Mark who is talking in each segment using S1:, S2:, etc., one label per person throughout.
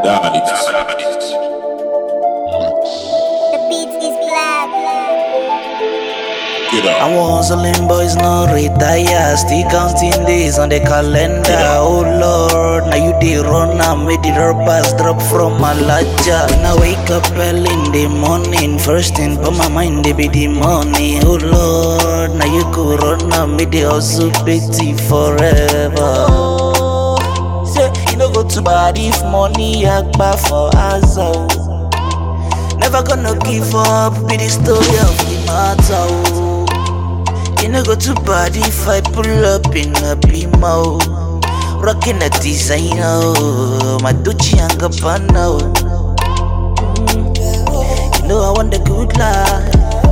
S1: I'm hustling boys, no retire. Still counting days on the calendar. Oh Lord, now you did run and made the rappers drop from Malaja. When I wake up early in the morning, first thing on my mind they be the money. Oh Lord, now you go run and make the hustle pity forever. Say you no go too bad if money yakba for us. Never gonna give up, be the story of the matter. You no go too bad if I pull up in a Beamer, rocking a designer, my Gucci and Gabbana. You know I want the good life,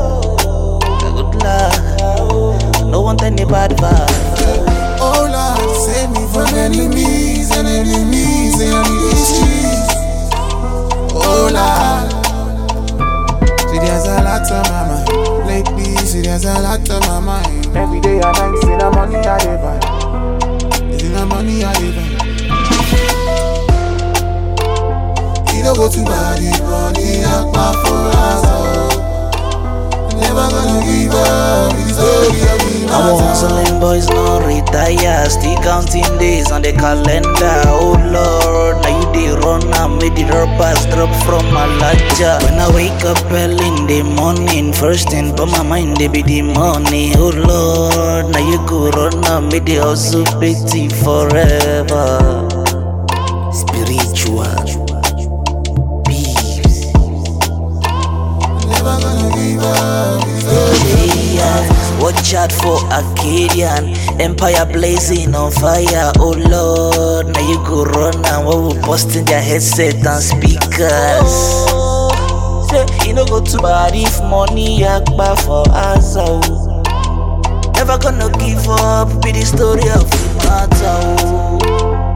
S1: no want any bad vibe.
S2: Oh Lord, save me from enemies and enemies and issues. Oh Lord. See, there's a lot on my mind. Lately, see, there's a lot on my mind. Every day and night, see the money I live. See the money I live. You don't go too bad, if money up for us. Never gonna give up. It's only
S1: I'm hustling boys, no retire. Still counting days on the calendar. Oh Lord, now you did run and made the rappers drop from Malaja. When I wake up early in the morning, first thing on my mind they be the money. Oh Lord, now you go run and made the hustle pity forever. Spiritual peace.
S2: never gonna give up.
S1: Watch out for Arcadian Empire blazing on fire. Oh Lord, now you go run and we will busting their headset and speakers. Say you no go too bad if money yakba for us. Never gonna give up, be the story of the matter.